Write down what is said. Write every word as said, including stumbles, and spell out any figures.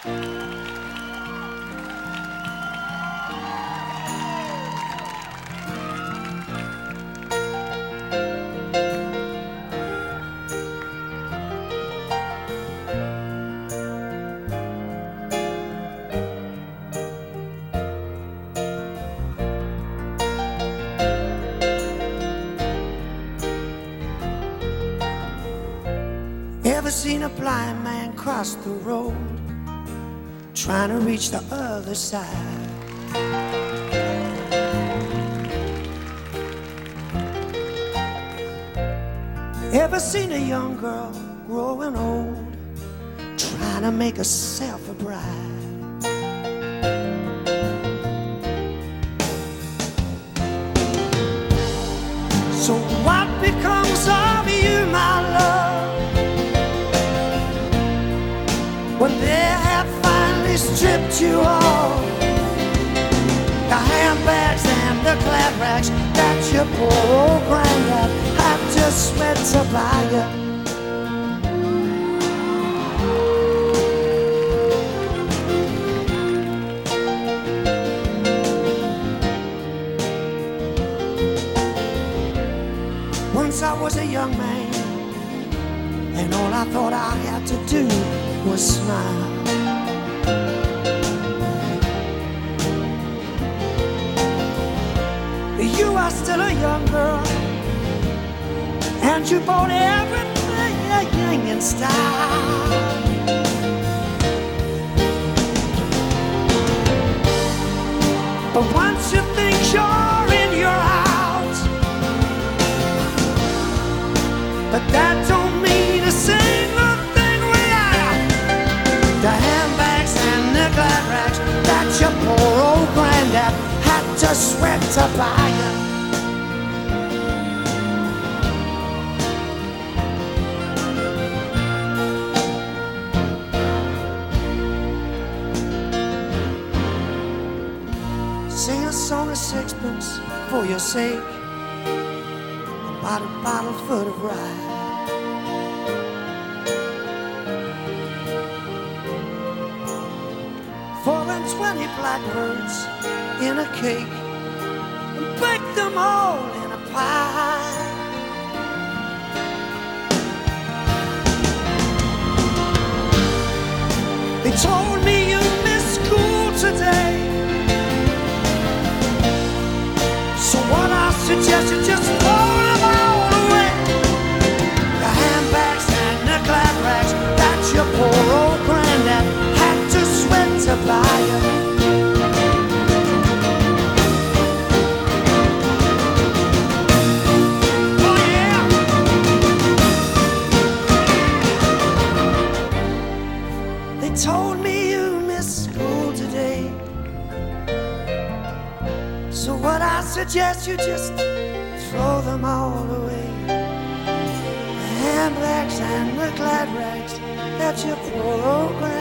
Ever seen a blind man cross the road, trying to reach the other side? Ever seen a young girl growing old, trying to make herself a bride? So what becomes of you, my love, when they have finally stripped you off the handbags and the glad rags that your poor old granddad had to sweat to buy you? Once I was a young man, and all I thought I had to do was smile. You are still a young girl, and you bought everything in style. But once you think you're in your house, but that don't mean a single thing without the handbags and the glad rags that your poor old granddad had to sweat to buy you. Sing a song of sixpence for your sake, about a bottle full of rye. Four and twenty blackbirds in a cake, and bake them all in a pie. They told me you missed school today, so what I suggest you just throw them all away. The handbags and the glad rags that your poor old granddad had to sweat to buy you. Oh yeah. They told me you missed school today, so what I suggest you just throw them all away. The handbags and the glad rags that your poor old granddad